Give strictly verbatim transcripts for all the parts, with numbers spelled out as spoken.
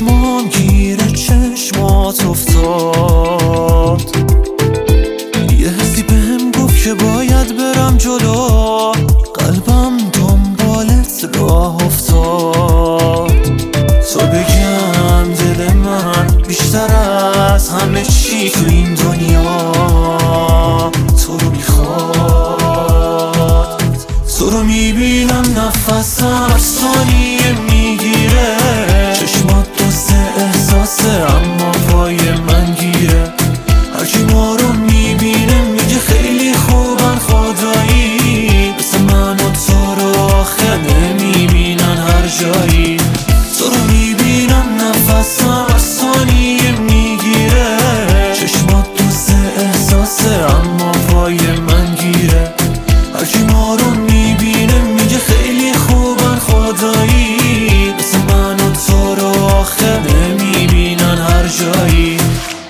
چشمام گیر چشمات افتاد، یه حسی بهم گفت که باید برم جلو، قلبم دنبالت راه افتاد. تو بگم دل من بیشتر از همه چی تو این دنیا تو رو میخواد. تو رو میبینم نفسم هر ثانیه میگیره، چشمات دوست احساسه اما پای من گیره. هرکی ما رو میبینه میگه خیلی خوبن خدایی، مثل من و تو رو آخه نمیبینن هر جایی. تو رو میبینم نفسم هر ثانیه میگیره، چشمات دوست احساسه اما پای من گیره. هرکی ما رو میبینه میگه خیلی خوبن خدایی، مثل من و تو رو آخه نمیبینن هر جایی.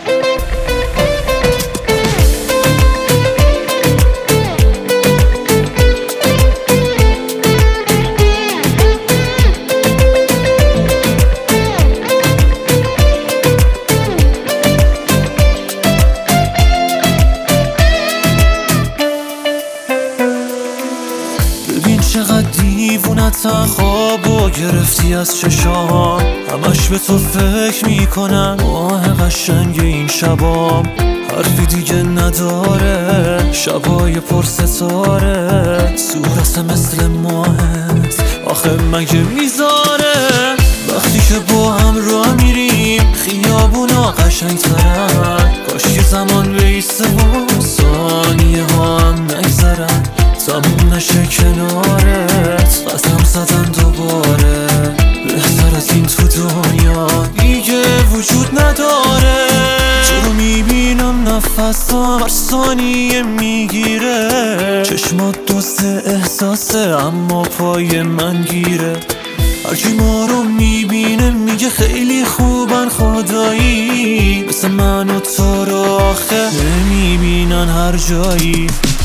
ببین چقدر دیوونتم، خوابو گرفتی از چشام، همش به تو فکر میکنم. ماه قشنگ این شبام حرفی دیگه نداره، شبای پر ستاره، صورت مثل ماهت آخه مگه میذاره. وقتی که با هم راه میریم خیابونا قشنگ ترن، کاش که زمان بیسته و ثانیه ها هم نگذرن، تموم نشه کنارت قسم زدن دوباره. بهتر از این تو دنیا دیگه وجود نداره. تو رو میبینم نفسم هر ثانیه میگیره، چشمات دوست احساسه اما پای من گیره. هرکی ما رو میبینه میگه خیلی خوبن خدایی، مثل من و تو رو آخه نمیبینن هر جایی.